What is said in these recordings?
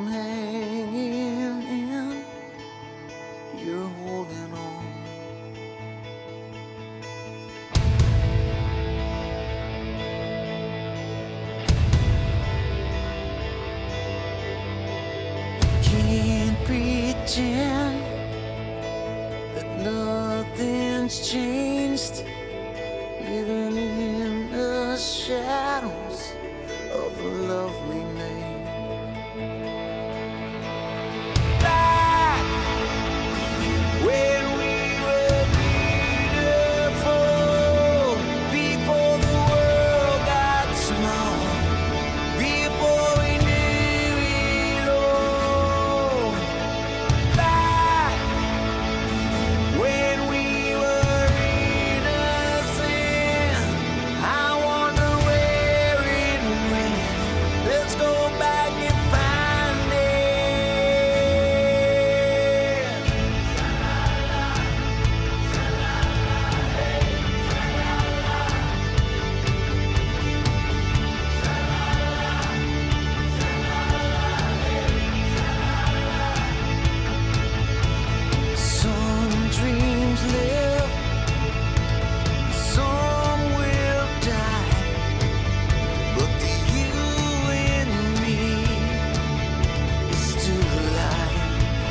hanging in, you're holding on. Can't pretend that nothing's changed, even in the shadows of the love we made. Back when we were beautiful, before the world got small, before we knew it all. Back when we were innocent, I wonder where it went. Let's go back and find it. Some dreams live, some will die, but the you and me is still alive.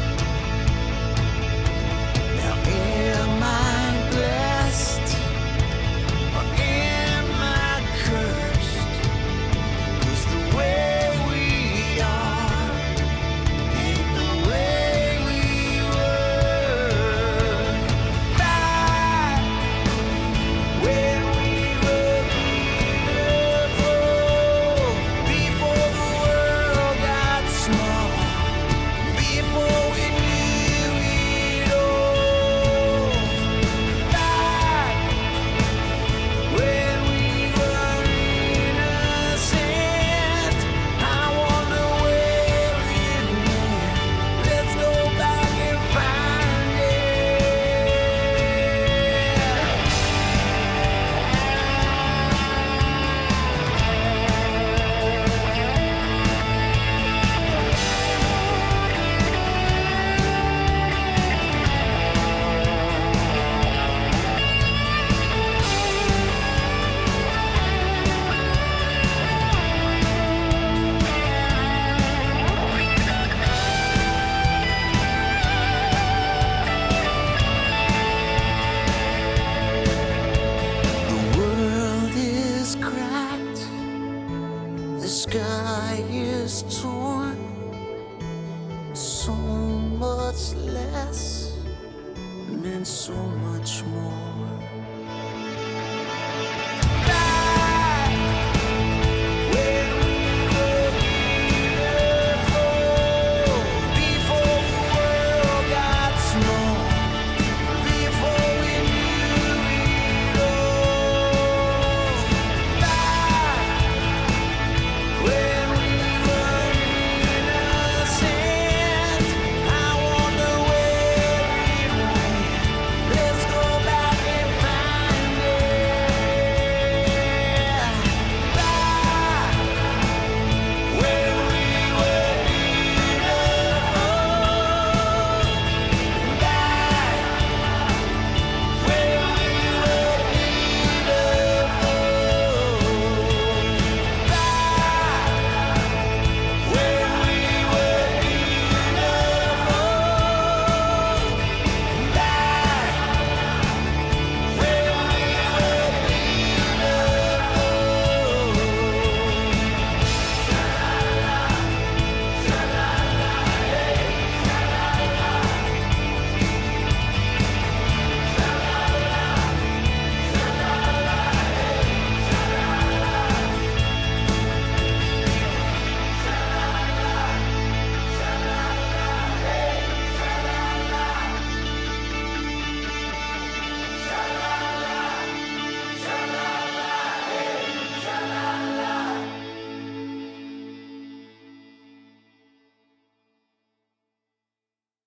Now am I blessed or am I cursed? 'Cause the way we are ain't the way we were. Back when we were beautiful, before the world got small, before we knew it all. Back when we were innocent, I wonder where it went. Let's go back and find it. The world is cracked, the sky is torn, so much less meant so much more.